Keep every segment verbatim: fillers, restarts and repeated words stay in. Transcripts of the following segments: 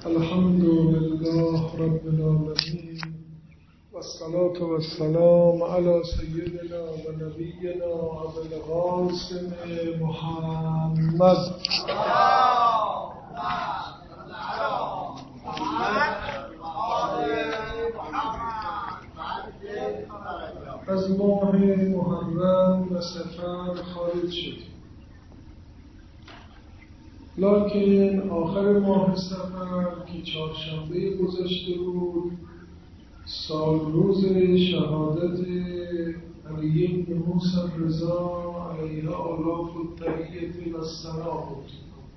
الحمد لله رب العالمين والصلاة والسلام على سيدنا ونبينا أبي القاسم محمد. از ماه محرم و سفر خارج شد، لکن آخر ماه سفر که چهارشنبه گذشته بود، سال روز شهادت علی بن موسی رضا علیه آلاف التحیة و الثنا بود.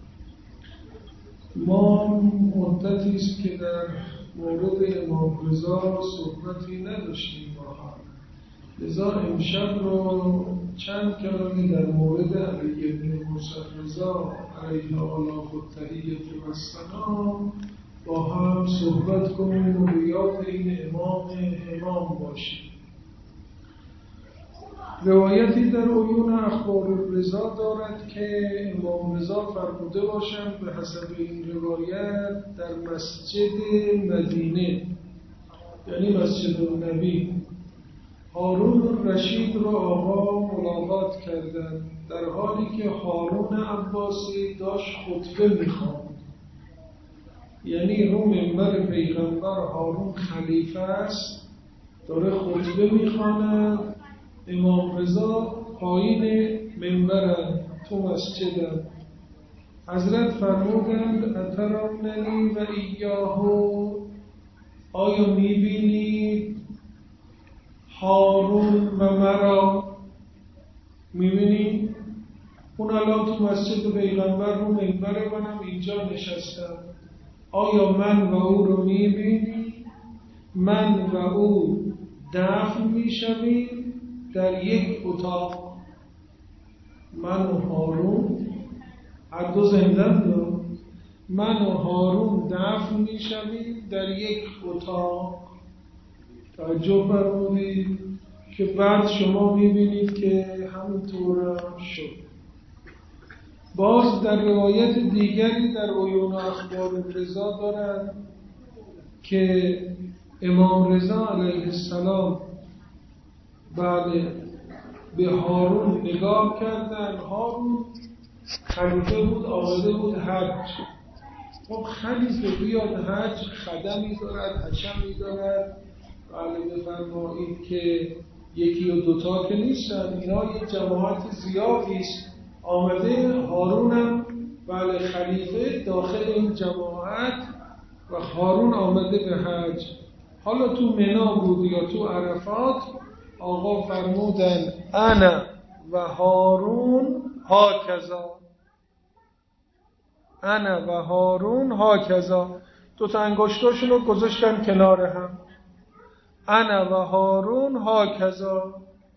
ما مدتی است که در مورد امام رضا صحبتی نداشتیم با هم، لذا امشب رو چند کلمه در مورد علی بن موسی رضا علیه آلاف التحیة و الثنا با هم صحبت کنیم و به یاد این امام امام باشیم. روایتی در عیون اخبار الرضا دارد که امام رضا فرموده باشند به حسب این روایت در مسجد مدینه، یعنی مسجد النبی، هارون الرشید را آقا ملاقات کردند در حالی که هارون عباسی داشت خطبه می‌خواند. یعنی رو منبر پیغمبر هارون خلیفه است، داره خطبه می‌خواند، امام رضا پایین منبرند تو مسجدند. حضرت فرمودند اتروننی و ایاهو، آیا می‌بینید هارون و مرا؟ می‌بینید اون الان تو مسجد پیغمبر رو منبر، منم اینجا نشستم. آیا من و او رو می‌بینی؟ من و او دفن می‌شویم در یک اتاق. من و هارون هر دو زندند، من و هارون دفن می‌شویم در یک اتاق. توجه فرمودید که بعد شما می‌بینید که همینطور شد. باز در روایت دیگری در عیون اخبار رضا دارد که امام رضا علیه السلام بعد به هارون نگاه کردن. هارون خلیفه بود، آمده بود حج. خب خلیفه بیاد حج خدمی دارد، حشمی دارد. بله بفرمایید که یکی و دوتا که نیستن، اینا یک جماعت زیادی است. آمده هارونم بله خلیفه داخل این جماعت و هارون آمده به حج. حالا تو منا بود یا تو عرفات، آقا فرمودن انا و هارون هاکذا، انا و هارون هاکذا، دو تا انگشتاشون رو گذاشتن کنار هم، انا و هارون هاکذا.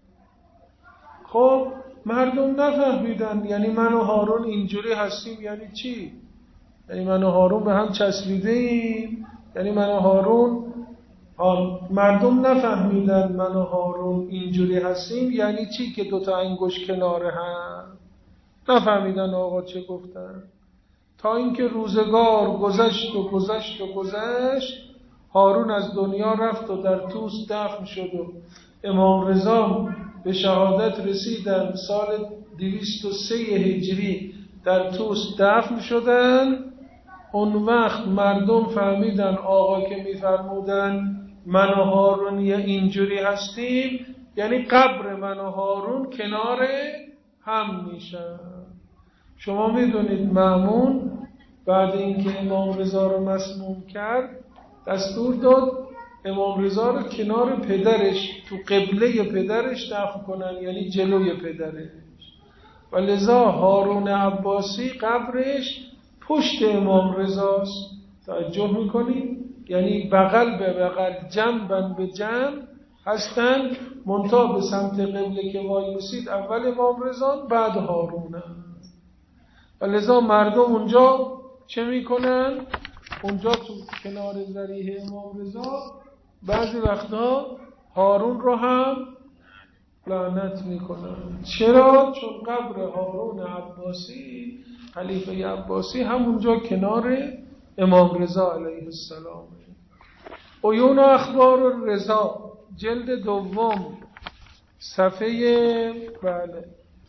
خب مردم نفهمیدن یعنی من و هارون اینجوری هستیم یعنی چی؟ یعنی من و هارون به هم چسبیده ایم؟ یعنی من و هارون ها... مردم نفهمیدن من و هارون اینجوری هستیم یعنی چی که دوتا انگشت کنار هم؟ نفهمیدن آقا چه گفتن. تا اینکه روزگار گذشت و گذشت و گذشت، هارون از دنیا رفت و در طوس دفن شد و امام رضا به شهادت رسیدن. سال دویست و سه هجری در طوس دفن شدن. اون وقت مردم فهمیدن آقا که میفرمودن من و هارون یا اینجوری هستیم یعنی قبر من و هارون کنار هم میشن. شما میدونید مأمون بعد اینکه امام رضا رو مسموم کرد دستور داد امام رضا رو کنار پدرش تو قبله پدرش دفن کنن، یعنی جلوی پدرش. و لذا هارون عباسی قبرش پشت امام رضاست. توجه میکنید؟ یعنی بغل به بغل، جنبن به جنب هستن، منتها به سمت قبله که وایسید اول امام رضا بعد هارونه. و لذا مردم اونجا چه میکنن؟ اونجا تو کنار ضریح امام رضا بعضی وقتا هارون رو هم لعنت میکنن. چرا؟ چون قبر هارون عباسی خلیفه عباسی همونجا کنار امام رضا علیه السلام. عیون و اخبار رضا جلد دوم صفحه بله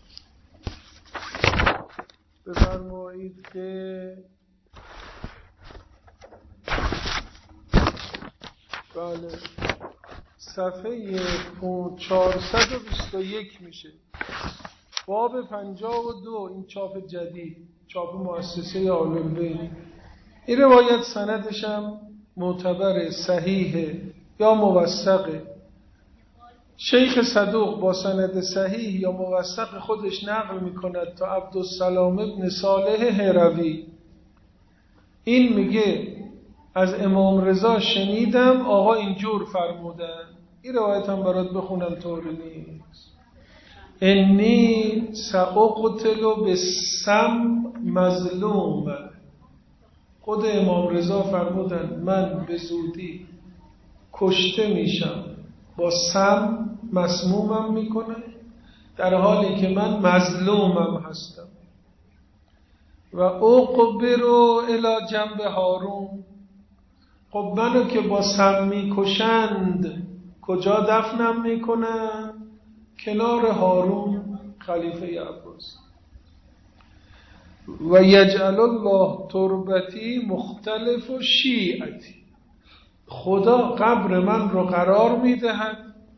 بفرمایید که بله صفحه چهارصد و بیست و یک میشه، باب پنجاه و دو. این چاپ جدید، چاپ مؤسسه آل‌البیت. این روایت سندش هم معتبر، صحیحه یا موثقه. شیخ صدوق با سند صحیح یا موثق خودش نقل میکند تا عبدالسلام ابن صالح هروی. این میگه از امام رضا شنیدم آقا اینجور فرمودن. این روایت هم برات بخونم طوری نیست. انی ساقتل بالسم مظلوم. خود امام رضا فرمودن من به زودی کشته میشم، با سم مسمومم میکنه، در حالی که من مظلومم هستم. و اقبرو الی جنب هارون. خب منو که با سم میکشند کجا دفنم میکنن؟ کنار هارون خلیفه عباس. و یجعل الله تربتی مختلف و شیعتی. خدا قبر من رو قرار میدهد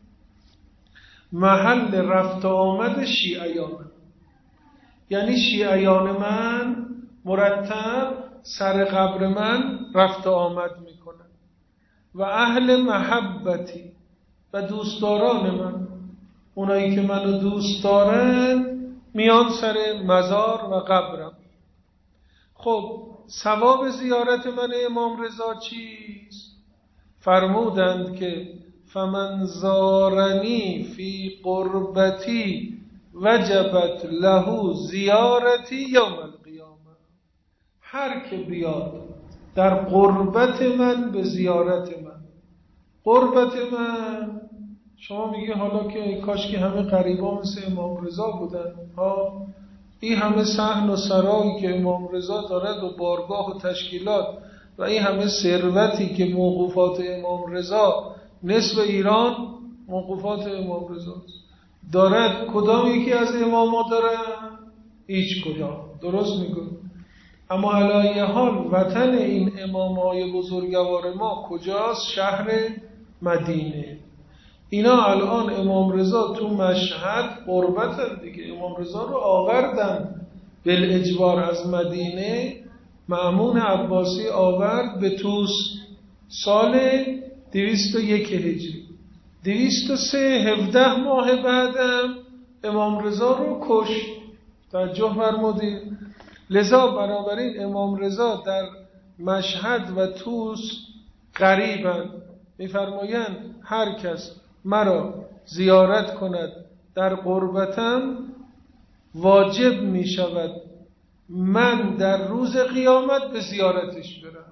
محل رفت آمد شیعیان، یعنی شیعیان من مرتب سر قبر من رفت آمد میکنن. و اهل محبتی، و دوستداران من، اونایی که منو دوست دارن میان سر مزار و قبرم. خب ثواب زیارت من امام رضا چیست؟ فرمودند که فمن زارنی فی قربتی وجبت له زیارتی یوم القیامه. هر که بیاد در قربت من به زیارت من. قربت من، شما میگه حالا که کاش که همه قریبا مثل امام رضا بودن ها، این همه صحن و سرایی که امام رضا دارد و بارگاه و تشکیلات و این همه ثروتی که موقوفات امام رضا، نصف ایران موقوفات امام رضا دارد، کدام یکی از اماما دارد؟ هیچ کدام. درست میگه. اما علی حال وطن این امامای بزرگوار ما کجاست؟ شهر مدینه. اینا الان امام رضا تو مشهد قربتن دیگه. امام رضا رو آوردن بالاجبار از مدینه، مأمون عباسی آورد به طوس سال دویست و یک هجری. دویست و سه، هفده ماه بعدم امام رضا رو کش. توجه فرمودید. لذا بنابراین امام رضا در مشهد و طوس قریبن. میفرمایند هر کس مرا زیارت کند در قربتم واجب می شود من در روز قیامت به زیارتش برم.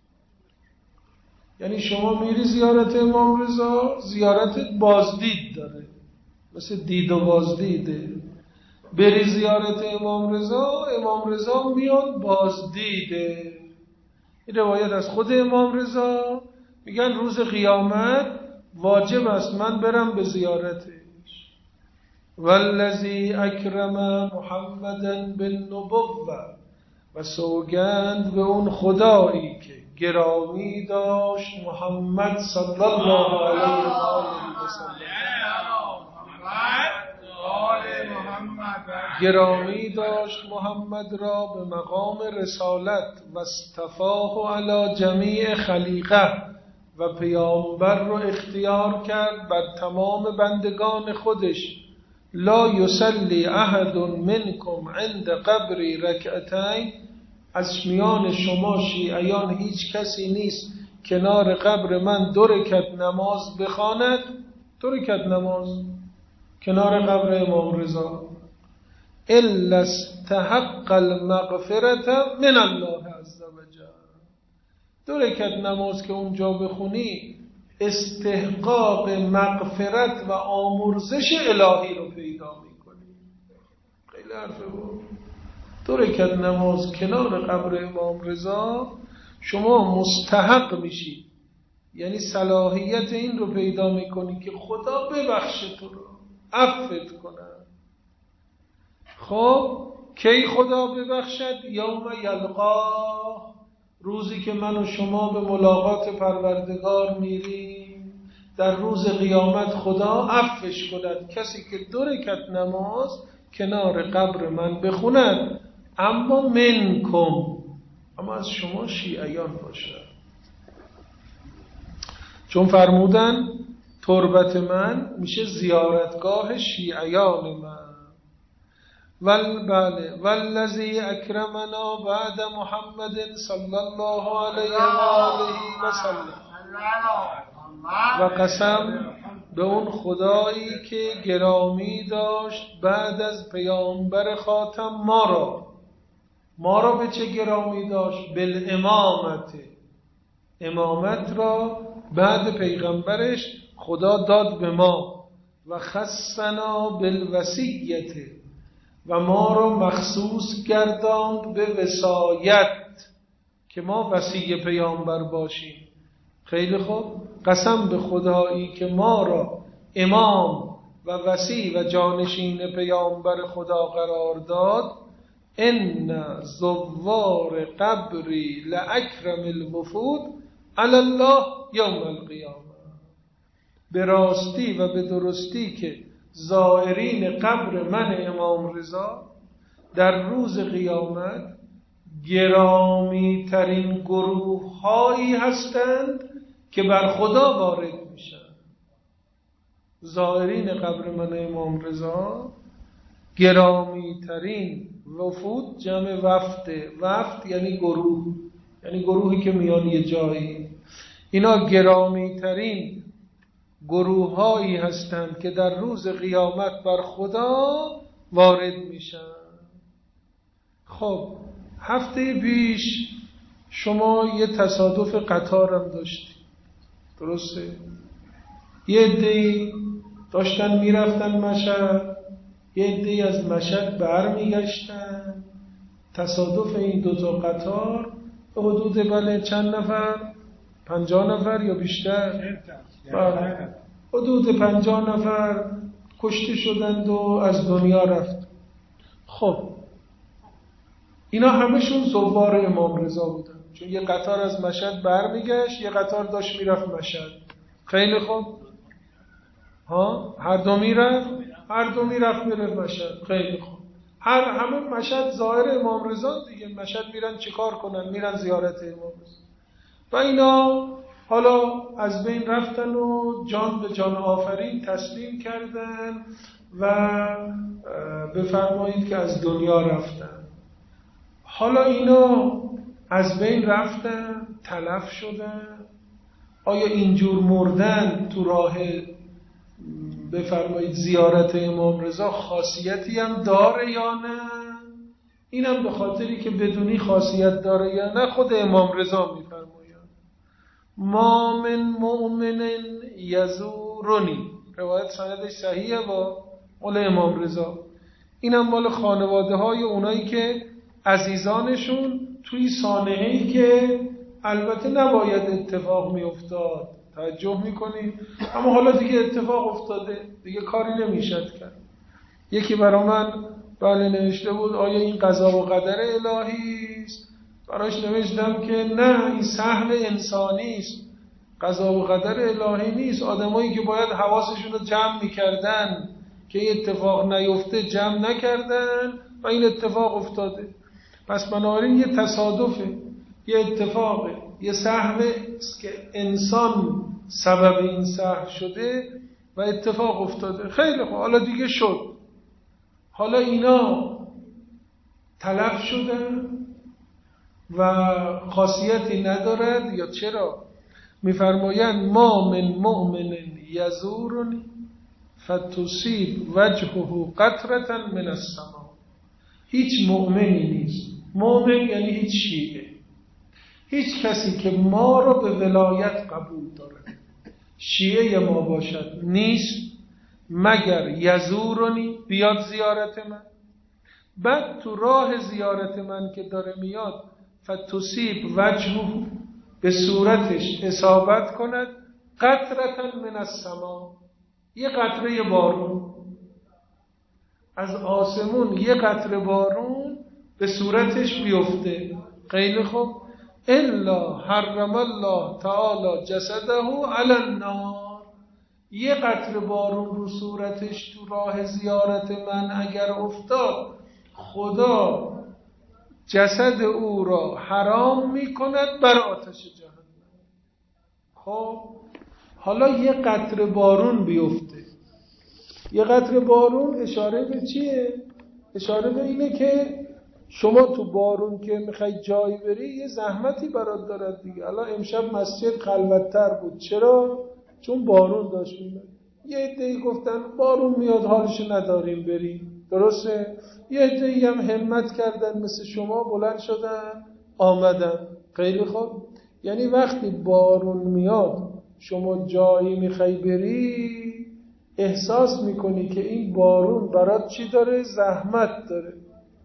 یعنی شما میری زیارت امام رضا، زیارت بازدید داره، مثل دید و بازدیده. بری زیارت امام رضا، امام رضا میاد بازدیده. این روایت از خود امام رضا، میگن روز قیامت واجب است من برم به زیارتش. والذی اکرم محمدا بالنبوة. و سوگند به اون خدایی که گرامی داشت محمد صلی الله علیه و آله و سلم، گرامی داشت محمد را به مقام رسالت و اصطفاه علی جمیع خلیقه، و پیامبر رو اختیار کرد بر تمام بندگان خودش. لا یصلی احد منکم عند قبری رکعتین. از میان شما شیعیان هیچ کسی نیست کنار قبر من دو رکعت نماز بخواند. دو رکعت نماز کنار قبر امام رضا. الا استحق المغفرة من الله عز وجل. دو رکعت نماز که اونجا بخونی استحقاق مغفرت و آمرزش الهی رو پیدا میکنی. خیلی حرفه بود. دو رکعت نماز کنار قبر امام رضا شما مستحق میشی، یعنی صلاحیت این رو پیدا میکنی که خدا ببخشه تو رو، عفوت کنه. خب کی خدا ببخشد؟ یوم یلقاه، روزی که من و شما به ملاقات پروردگار میریم، در روز قیامت خدا عفوش کند کسی که دو رکعت نماز کنار قبر من بخوند، اما منکم، اما از شما شیعیان باشد. چون فرمودن تربت من میشه زیارتگاه شیعیان من. ول بله والذی اکرمنا بعد محمد صلی الله علیه و آله و سلم، و قسم به اون خدایی که گرامی داشت بعد از پیامبر خاتم ما را. ما را به چه گرامی داشت؟ بالامامت، امامت را بعد پیغمبرش خدا داد به ما. و خصنا بالوصیت، و ما را مخصوص گرداند به وصایت که ما وصی پیامبر باشیم. خیلی خوب، قسم به خدایی که ما را امام و وصی و جانشین پیامبر خدا قرار داد. ان زوار قبری لاکرم الوفود علی الله یوم القیامه، به راستی و به درستی که زائرین قبر من امام رضا در روز قیامت گرامی ترین گروه هایی هستند که بر خدا وارد میشن. زائرین قبر من امام رضا گرامی ترین، وفود جمع وفده، وفد یعنی گروه، یعنی گروهی که میان یه جایی. اینا گرامی ترین گروه هایی هستند که در روز قیامت بر خدا وارد میشن. خب هفته پیش شما یه تصادف قطار هم داشتی، درسته؟ یه عده‌ای داشتن میرفتن مشهد، یه عده‌ای از مشهد برمیگشتن. تصادف این دوتا قطار به حدود بله چند نفر؟ پنجاه نفر یا بیشتر؟ بله حدود پنجاه نفر کشته شدند و از دنیا رفت. خب اینا همشون زوار امام رضا بودن، چون یه قطار از مشهد برمیگشت، یه قطار داشت میرفت مشهد. خیلی خوب، ها هر دو میرفت، هر دو میرفت میرفت مشهد. خیلی خوب، هر همه مشهد ظاهر امام رضا دیگه، مشهد میرن چیکار کنن؟ میرن زیارت امام رضا. و اینا حالا از بین رفتن و جان به جان آفرین تسلیم کردن و بفرمایید که از دنیا رفتن. حالا اینا از بین رفتن، تلف شدن. آیا اینجور مردن تو راه بفرمایید زیارت امام رضا خاصیتی هم داره یا نه؟ اینم به خاطری که بدونی خاصیت داره یا نه خود امام رضا میفرماید ما من مؤمن یزورنی، روایت سندش صحیحه با قول امام رضا. اینم مال خانواده های اونایی که عزیزانشون توی سانحه‌ای که البته نباید اتفاق می افتاد، توجه میکنید، اما حالا دیگه اتفاق افتاده، دیگه کاری نمیشد کرد. یکی برا من بله نوشته بود آیا این قضا و قدر الهی است؟ براش نوشتم که نه، این سهم انسانی است، قضا و قدر الهی نیست. آدمایی که باید حواسشون رو جمع میکردن که این اتفاق نیفته جمع نکردن و این اتفاق افتاده. پس بنابراین یه تصادفه، یه اتفاقه، یه سهمه است که انسان سبب این سهم شده و اتفاق افتاده. خیلی خوب، حالا دیگه شد، حالا اینا تلف شدن و خاصیتی ندارد. یا چرا؟ میفرمایند ما من مؤمن یزورنی فتصیب وجهه قطرة من السماء. هیچ مؤمنی نیست، مؤمن یعنی هیچ شیعه، هیچ کسی که ما را به ولایت قبول دارد، شیعه ما باشد، نیست مگر یزورنی، بیاد زیارت من، بعد تو راه زیارت من که داره میاد فتصیب وجهه، به صورتش اصابت کند، قطرة من السما، یه قطره بارون از آسمون، یه قطره بارون به صورتش بیفته. خیلی خوب. الا حرم الله تعالی جسده علی النار، یه قطره بارون رو صورتش تو راه زیارت من اگر افتاد، خدا جسد او را حرام میکند بر آتش جهنم. خب حالا یه قطره بارون بیفته. یه قطره بارون اشاره به چیه؟ اشاره به اینه که شما تو بارون که میخوای جایی بری یه زحمتی برات دارد دیگه. الان امشب مسجد خلوت‌تر بود. چرا؟ چون بارون داشت میاد. یه عده‌ای گفتن بارون میاد حالش نداریم بریم. درسته؟ یه عده‌ای هم همت کردن مثل شما، بلند شدن آمدن. خیلی خوب. یعنی وقتی بارون میاد شما جایی میخوای بری، احساس میکنی که این بارون برات چی داره؟ زحمت داره.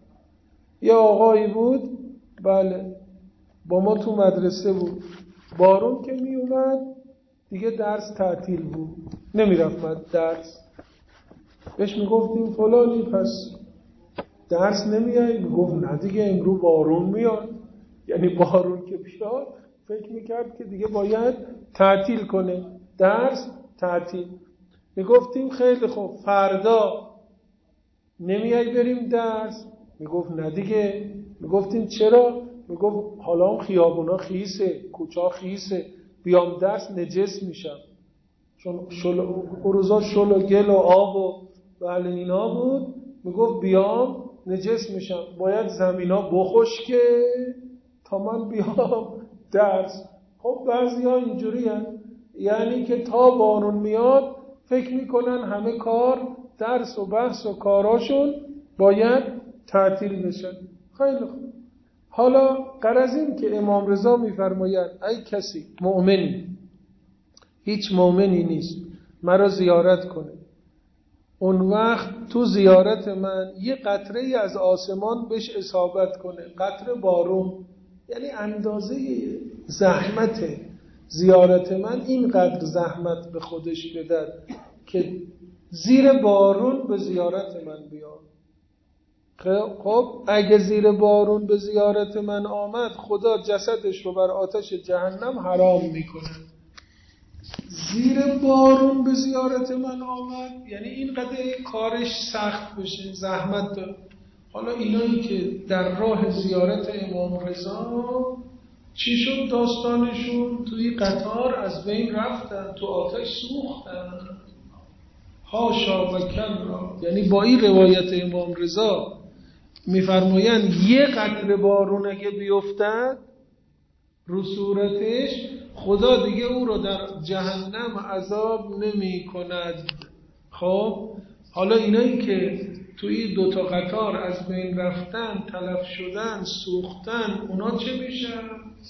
یه آقایی بود، بله، با ما تو مدرسه بود. بارون که می اومد دیگه درس تعطیل بود، نمیرفت درس. بهش میگفتیم فلانی پس درس نمیای؟ میگفت نه دیگه امروز بارون میاد. یعنی بارون که بیاد فکر میکرد که دیگه باید تعطیل کنه، درس تعطیل. میگفتیم خیلی خوب فردا نمیای بریم درس؟ میگفت نه دیگه. میگفتیم چرا؟ میگفت حالا هم خیابونا خیسه، کوچا خیسه، بیام درس نجس میشم. چون شل... روزا شل و گل و آب و بله اینا بود. میگفت بیام نجس میشم، باید زمینا بخشکه تا من بیام درس. خب بعضی ها اینجوری هن. یعنی که تا بارون میاد فکر میکنن همه کار، درس و بحث و کاراشون باید تعطیل بشن. خیلی خوب. حالا غرض این که امام رضا میفرمایند ای کسی مؤمنی، هیچ مؤمنی نیست مرا زیارت کنه، اون وقت تو زیارت من یه قطره ای از آسمان بهش اصابت کنه، قطره بارون، یعنی اندازه زحمت زیارت من اینقدر زحمت به خودش بدد که زیر بارون به زیارت من بیاد. خب اگه زیر بارون به زیارت من آمد، خدا جسدش رو بر آتش جهنم حرام میکنه. زیر بارون به زیارت من آمد یعنی اینقدر کارش سخت بشه، زحمت داره. حالا اینایی که در راه زیارت امام رضا چی شد داستانشون؟ توی قطار از بین رفتن، تو آتش سوختن. هاشا و کلا. یعنی با این روایت امام رضا میفرمایند یه قطره بارون اگه بیفتد رو صورتش، خدا دیگه او رو در جهنم عذاب نمی کند. خب حالا اینایی که توی دو تا قطار از بین رفتن، تلف شدن، سوختن، اونا چه میشن؟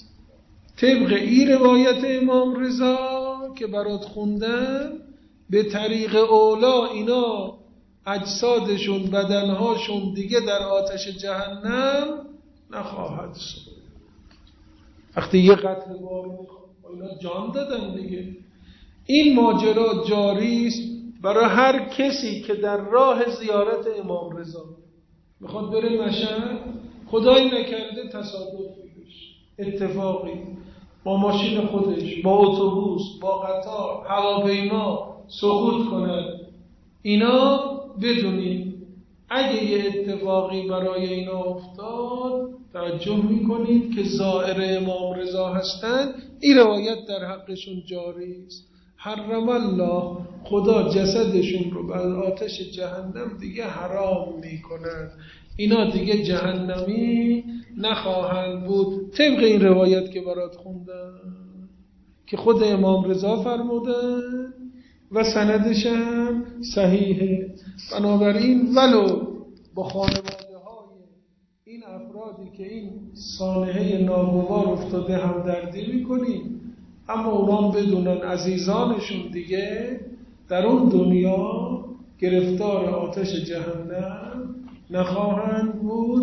طبق این روایت امام رضا که برات خوندن، به طریق اولا اینا اجسادشون، بدنهاشون دیگه در آتش جهنم نخواهد شد. وقتی یه قطره بارون اینا جان دادن دیگه. این ماجرا جاری است برای هر کسی که در راه زیارت امام رضا میخواد بره مشهد، خدایی نکرده تصادفی بشه، اتفاقی، با ماشین خودش، با اتوبوس، با قطار، هواپیما سقوط کند. اینا بدونید اگه یه اتفاقی برای اینا افتاد، توجه میکنید که زائر امام رضا هستند، این روایت در حقشون جاری است. حرم الله، خدا جسدشون رو بر آتش جهنم دیگه حرام میکند، اینا دیگه جهنمی نخواهند بود، طبق این روایت که برات خوندم که خود امام رضا فرمودن و سندش هم صحیحه. بنابراین ولو با خانواده های این افرادی که این سانحه ناگوار افتاده همدردی میکنیم، اما اونام بدونن عزیزانشون دیگه در اون دنیا گرفتار آتش جهنم نخواهند بود.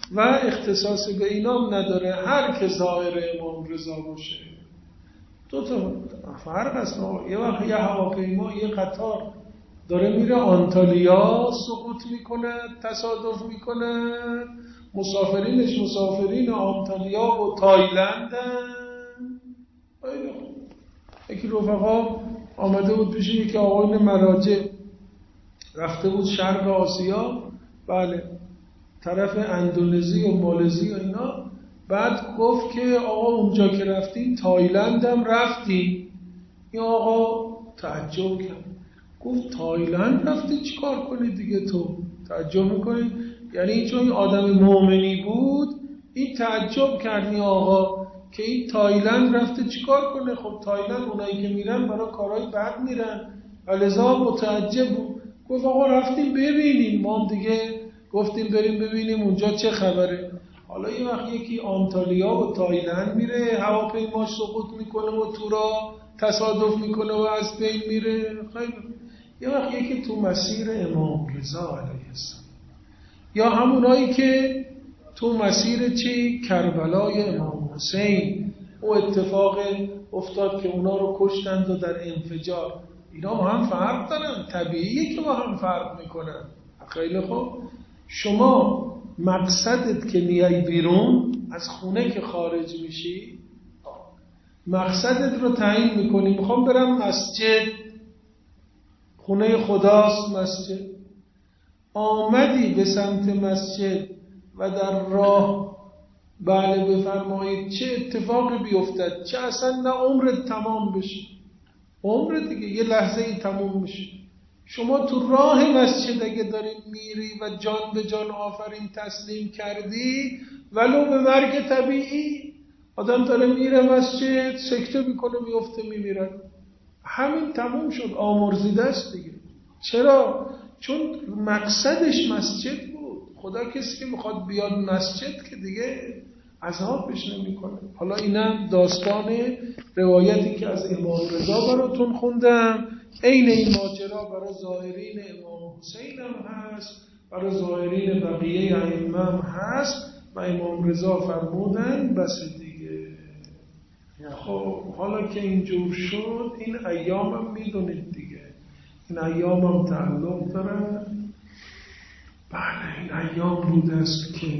و اختصاص به اینام نداره، هر که ظاهر امام رضا باشه. دو تا فرق هست. یه وقت یه هواپیما یه قطار داره میره آنتالیا، سقوط میکنه، تصادف میکنه، مسافرینش مسافرین آنتالیا و تایلندن. خیلی خوب. یکی رفقا آمده بود پیش یکی آقایون مراجع، رفته بود شرق آسیا، بله طرف اندونزی و مالزی و اینا، بعد گفت که آقا اونجا که رفتیم تایلند هم رفتیم. این آقا تعجب کرد، گفت تایلند رفتی چیکار کنی دیگه؟ تو تعجب میکنی؟ یعنی چون این آدم مؤمنی بود این تعجب کرد این آقا که این تایلند رفته چیکار کنه. خب تایلند اونایی که میرن برای کارهای بد میرن، لذا متعجب بود. گفت آقا رفتیم ببینیم، ما هم دیگه گفتیم بریم ببینیم اونجا چه خبره. حالا یه وقت یکی آنتالیا و تایلند میره، هواپیماش سقوط میکنه و تو را تصادف میکنه و از بین میره. خیلی یه وقت یکی تو مسیر امام رضا علیه السلام، یا همونایی که تو مسیر چی؟ کربلای امام حسین، او اتفاق افتاد که اونا رو کشتند و در انفجار. اینا با هم فرق دارن، طبیعیه که با هم فرق میکنن. خیلی خوب، شما مقصدت که میای بیرون از خونه که خارج میشی، مقصدت رو تعیین میکنی. میخوام برم مسجد، خونه خداست مسجد. آمدی به سمت مسجد و در راه بله بفرمایید چه اتفاقی بیفتد، چه اصلا نه عمرت تمام بشه، عمرت دیگه یه لحظه ای تمام بشه. شما تو راه مسجد اگه داری میری و جان به جان آفرین تسلیم کردی، ولو به مرگ طبیعی، آدم داره میره مسجد سکته میکنه میفته میمیره، همین تموم شد، آمرزیده است دیگه. چرا؟ چون مقصدش مسجد بود. خدا کسی که میخواد بیاد مسجد که دیگه عذابش نمیکنه. حالا اینم داستان روایتی که از امام رضا براتون خوندم. عین این ماجرا برای ظاهرین امام حسین هم هست، برای ظاهرین بقیه ائمه هم هست و امام رضا فرمودن بس دیگه. خب حالا که اینجور شد، این ایام هم میدونید دیگه، این ایام هم تعلق دارن. بله این ایام بوده است که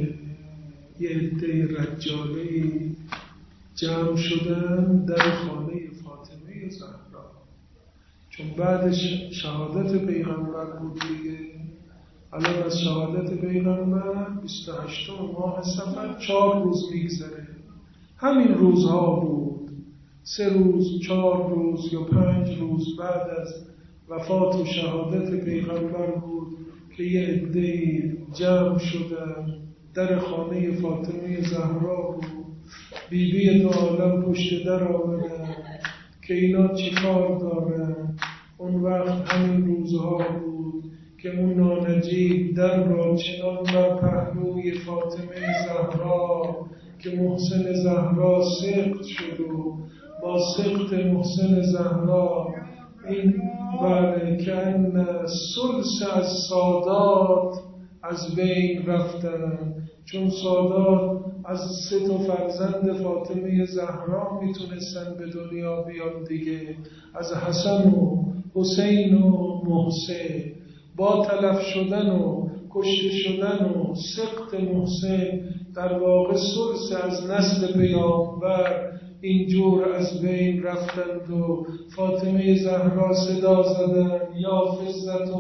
یه عده رجاله‌ای جمع شدن در خانه فاطمه زهرا، چون بعد شهادت پیغمبر بود دیگه. الان از شهادت پیغمبر بیست و هشتم ماه صفر چهار روز میگذره. همین روزها بود، سه روز، چهار روز یا پنج روز بعد از وفات و شهادت پیغمبر بود که یه عده‌ای جمع شدن در خانه فاطمه زهرا بود. بی بی دو عالم پشت در آمدن که اینا چی کار دارن. اون وقت همین روزها بود که اون نانجیب در را چنان بر پهلوی فاطمه زهرا که محسن زهرا سقط شد و با سقط محسن زهرا این بله که ان ثلث از سادات از بین رفتن، چون سادات از سه تا فرزند فاطمه زهرا میتونستن به دنیا بیان دیگه، از حسن و حسین و محسن. با تلف شدن و کشته شدن و سقط محسن در واقع ثلث از نسل پیامبر اینجور از بین رفتند و فاطمه زهرا صدا زدن یا فزت و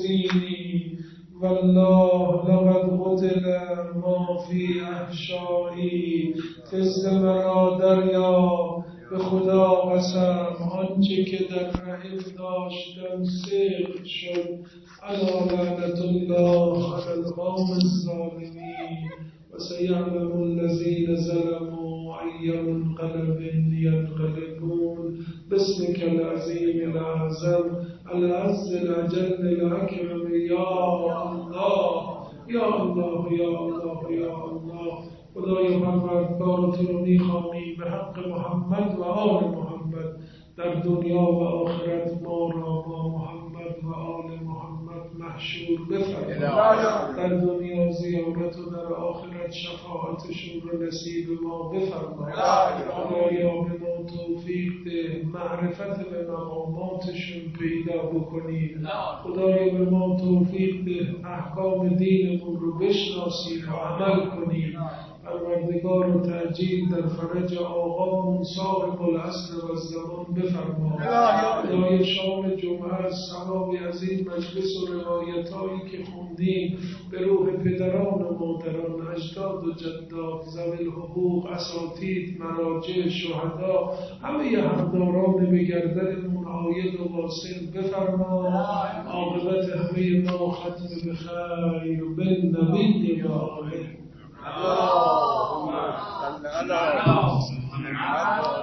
خزینی والله لقد قتل ما فی احشایی. فزت مرا دریا به خدا قسم، آنچه که در رحم داشتم سقط شد. الا لعنت الله علی القوم الظالمین و سیعلم الذین ظلموا ای منقلب ینقلبون. باسمک العظیم الاعظم العز الاجل الاکرم یا الله یا الله یا الله یا الله. خدای پروردگار تو رو میخوانیم به حق محمد و آل محمد در دنیا و آخرت ما را با محمد و آل محمد محشر محشور بفرما. در دنیا زیارت و در آخرت شفاعتشون رو نصیب ما بفرما. خدایا به ما توفیق ده معرفت به مقاماتشون پیدا بکنیم. خدایا به ما توفیق ده احکام دینمون رو بشناسیم و عمل کنیم. پروردگار و تعجیل در فرج آقامون صاحب العصر و الزمان بفرما. خدای شام جمعه ثوابی از این مجلس و روایتایی که خوندیم به روح پدران و مادران، اجداد و جدات، ذوی الحقوق، اساتید، مراجع، شهدا، همه حقداران به گردنمون عاید و واصل بفرما. عاقبت همه ما ختم بخیر بالنبی و آله. اللهم صل على محمد.